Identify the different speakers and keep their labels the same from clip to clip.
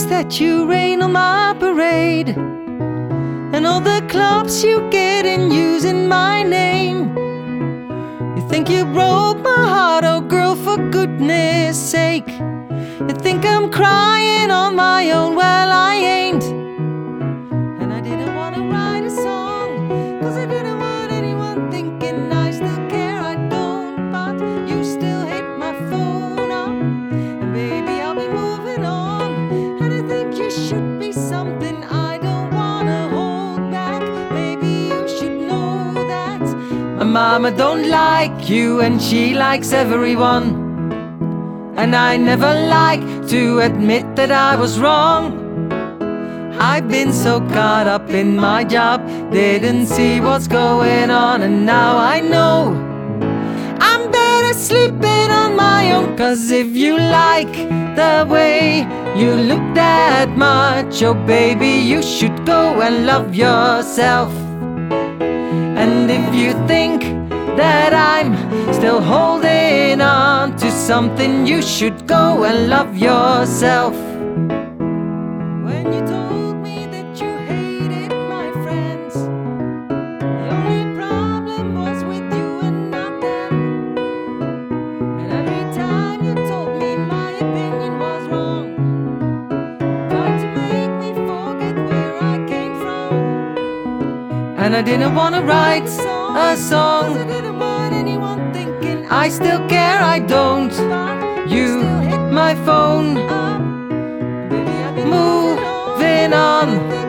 Speaker 1: that you rain on my parade, and all the clubs you get in using my name. You think you broke my heart, oh girl, for goodness sake. You think I'm crying on my own, well I ain't. And I didn't want to write a song, 'cause I didn't want anyone thinking I still care. I don't, but you still hit my phone up. And baby, I'll be moving on, and I think you should be something I don't want to hold back. Maybe you should know that my mama don't like you, and she likes everyone. And I never like to admit that I was wrong. I've been so caught up in my job, didn't see what's going on, and now I know I'm better sleeping on my own. 'Cause if you like the way you look that much, oh baby, you should go and love yourself. And if you think that I'm still holding on to something, you should go and love yourself. When you told me that you hated my friends, the only problem was with you and not them. And every time you told me my opinion was wrong, tried to make me forget where I came from. And I didn't want to write a song, I still care, I don't. You hit my phone, moving on.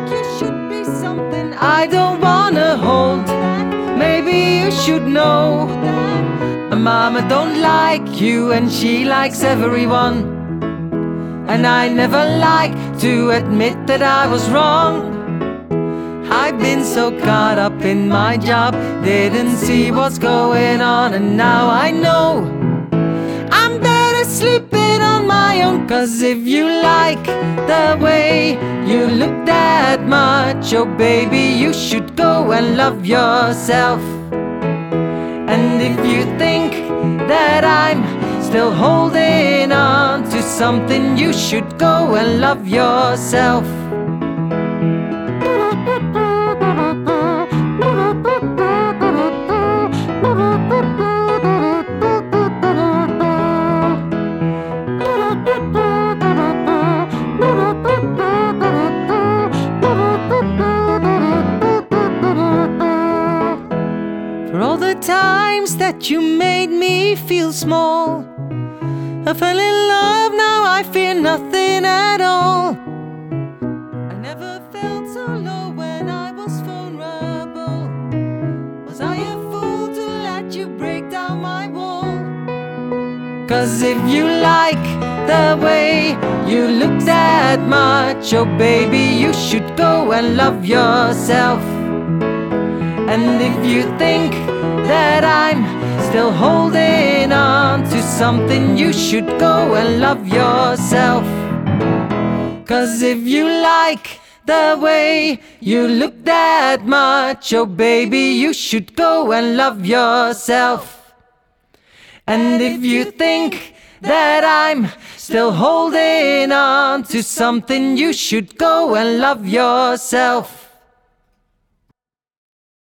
Speaker 1: I don't wanna hold, maybe you should know. My mama don't like you, and she likes everyone. And I never like to admit that I was wrong. I've been so caught up in my job, didn't see what's going on, and now I know I'm better sleeping on my own. 'Cause if you like the way you look that much, oh baby, you should go and love yourself. And if you think that I'm still holding on to something, you should go and love yourself. For all the times that you made me feel small, I fell in love, now I fear nothing at all. I never felt so low when I was vulnerable. Was I a fool to let you break down my wall? 'Cause if you like the way you look that much, oh baby, you should go and love yourself. And if you think that I'm still holding on to something, you should go and love yourself. 'Cause if you like the way you look that much, oh baby, you should go and love yourself. And if you think that I'm still holding on to something, you should go and love yourself.